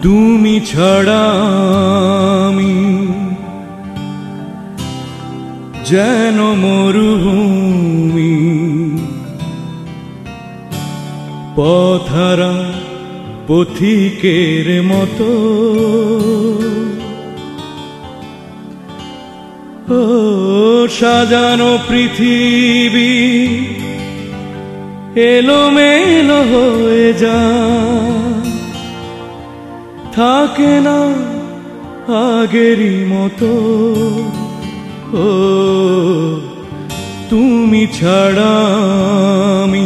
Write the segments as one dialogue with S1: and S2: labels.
S1: তুমি ছাড়া আমি যেন মরুভূমি, পথহারা পথিকের মতো। ও সাজানো পৃথিবী এলোমেলো হয়ে যায়, থাকে না আগেরই মতো। ও তুমি ছাড়া আমি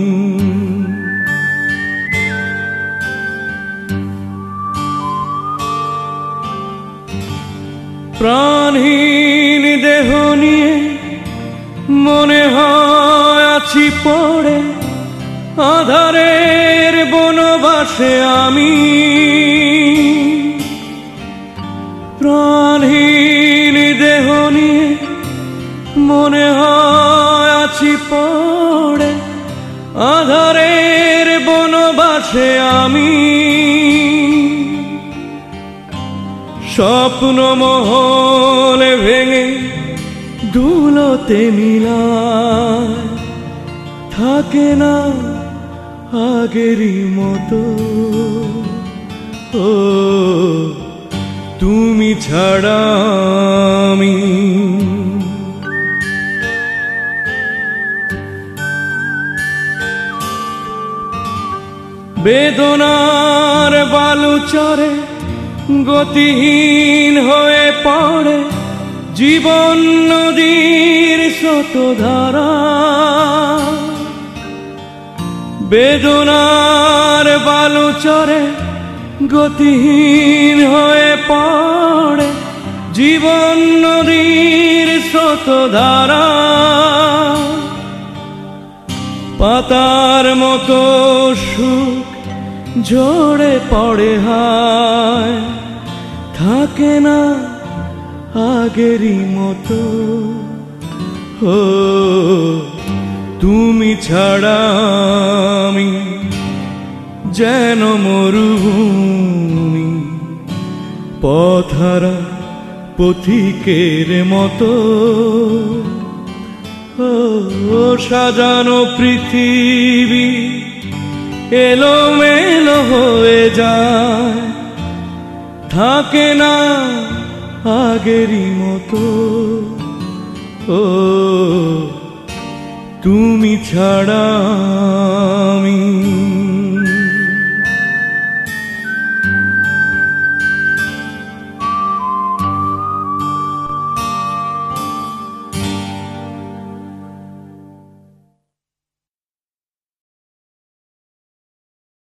S1: প্রাণহীন দেহ নিয়ে মনে হয় আছি পড়ে আধারের বনবাসে আমি। প্রাণহীন দেহ নিয়ে মনে হয় আছি পড়ে আধারের বনবাসে আমি। স্বপ্ন মহলে ভেঙে ধুলোতে মিলায়, থাকে না আগেরই মতো। ও তুমি ছাড়া আমি বেদনার বালুচরে গতিহীন হয়ে পড়ে জীবন নদীর স্রোতধারা। বেদনার বালুচরে গতিহীন হয়ে পড়ে জীবন নদীর স্রোতধারা। পাতার মতো সুখ ঝরে পড়ে হায়, থাকে না আগেরই মতো। ও তুমি ছাড়া আমি যেন মরুভূমি, পথহারা পথিকের মতো। ও সাজানো পৃথিবী এলোমেলো হয়ে যায়, থাকে না আগেরই মতো। ও তুমি ছাড়া আমি